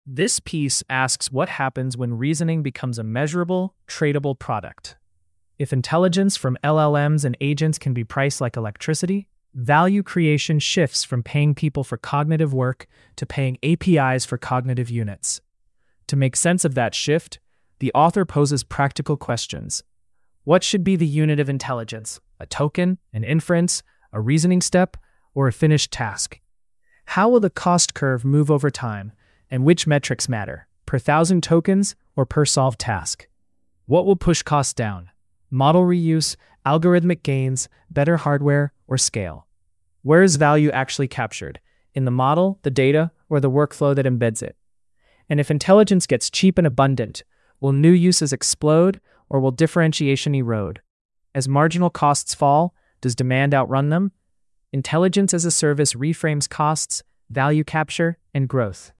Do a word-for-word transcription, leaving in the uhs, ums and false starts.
This piece asks what happens when reasoning becomes a measurable, tradable product. If intelligence from L L Ms and agents can be priced like electricity, value creation shifts from paying people for cognitive work to paying A P Is for cognitive units. To make sense of that shift, the author poses practical questions. What should be the unit of intelligence? A token, an inference, a reasoning step, or a finished task? How will the cost curve move over time, and which metrics matter, per thousand tokens or per solved task? What will push costs down? Model reuse, algorithmic gains, better hardware, or scale? Where is value actually captured? In the model, the data, or the workflow that embeds it? And if intelligence gets cheap and abundant, will new uses explode, or will differentiation erode? As marginal costs fall, does demand outrun them? Intelligence as a service reframes costs, value capture, and growth.